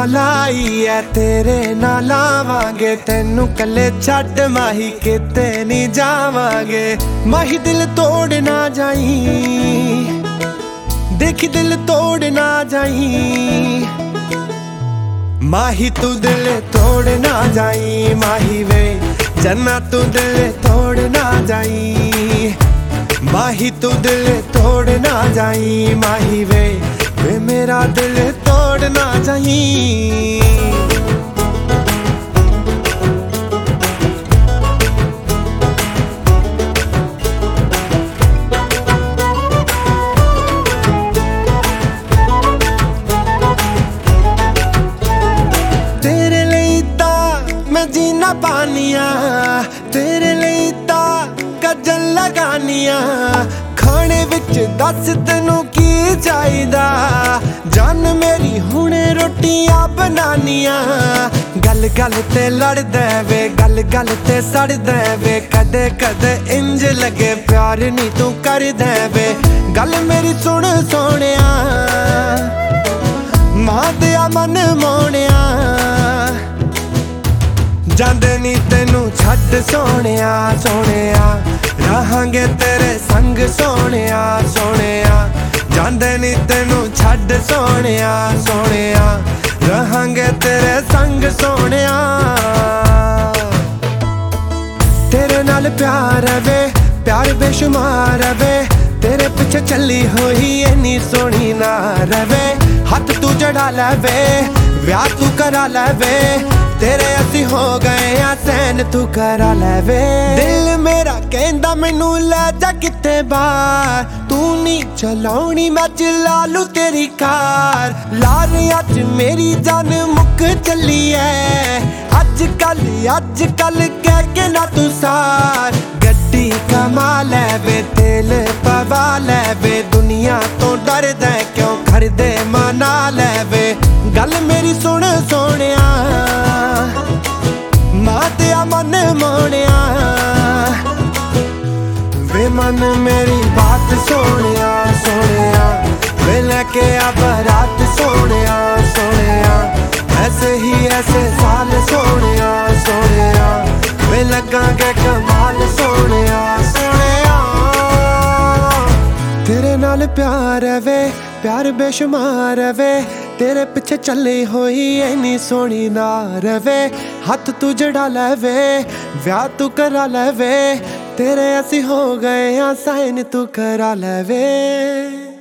नाल आई है तेरे नाल आवांगे, तेनू कल्ले छड्ड माही किते नहीं जावांगे। माही दिल तोड़ ना जाई, देखी दिल तोड़ ना जाई, माही तू दिल तोड़ ना जाई। माही वे जन्ना तू दिल तोड़ ना जाई, माही तू दिल तोड़ ना जाई। माही वे मेरा दिल तोड़ ना जाई। तेरे लिए मैं जीना पानिया, तेरे लिए गजल लगानिया। खाने विच दस तेनू की चाहिदा, जान मेरी हुणे रोटियां बनानिया। गल गल ते लड़दे वे, गल गल ते सड़दे वे, कदे कदे इंज लगे प्यार नी तू कर दे वे। गल मेरी सुन सोनिया, मां दिया मन मोनिया, जांदे नी तेनू छड्ड सोनिया सोनिया, रहांगे तेरे संग सोनिया सोनिया। जांदे नी तेनू छड्ड सोनिया सोनिया, रहांगे तेरे संग सोनिया। तेरे नाल प्यार वे, प्यार बेशुमार वे, तेरे पिछे चली होई इन्नी सोहनी ना रवे। हथ तू जड़ा लवे, ब्याह तू करा लवे, तेरे असी हो गए आ सैन तू करा लवे। दिल मेरा कहंदा मैनू ले जा किते बाहर, तू नी चलाउणी मैं चला लू तेरी कार। लार अज मेरी जान मुक चली है, अज कल कह के ना तू सार। गड्डी कमा लैवे, तेल पवा लैवे, दुनिया तो डरदा क्यों खड़दे मना लैवे। गल मेरी सुन सोनिया, मां तेरा मन मोनिया, वे मन मेरी बात सोनिया सोनिया, वे लेके आ बारात सोनिया सोनिया। ऐसे ही ऐसे साल सोनिया सोनिया, वे लगांगे कमाल सोनिया सोनिया। तेरे नाल प्यार वे, प्यार बेशुमार वे, तेरे पिछे चली होई इन्नी सोहनी ना रवे। हथ तू जड़ा लवे, ब्याह तू करा लवे, तेरे असी हो गए आ साइन तू करा लवे।